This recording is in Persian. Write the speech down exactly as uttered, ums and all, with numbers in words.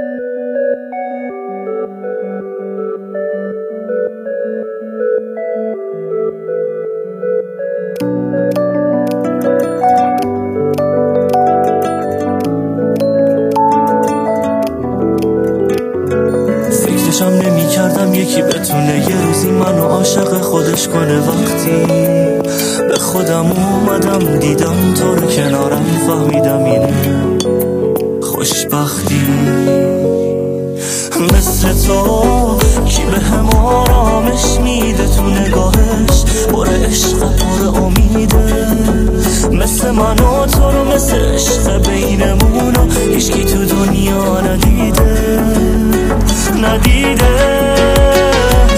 فکرشم نمی کردم یکی بتونه یه روزی منو عاشق خودش کنه. وقتی به خودم اومدم دیدم تو رو کنارم، فهمیدم اینه خوشبختی. مثل تو کی به هم آرامش میده تو نگاهش، پر عشق پر امیده. مثل من و تو رو مثل عشق بینمونو هیچکی تو دنیا ندیده ندیده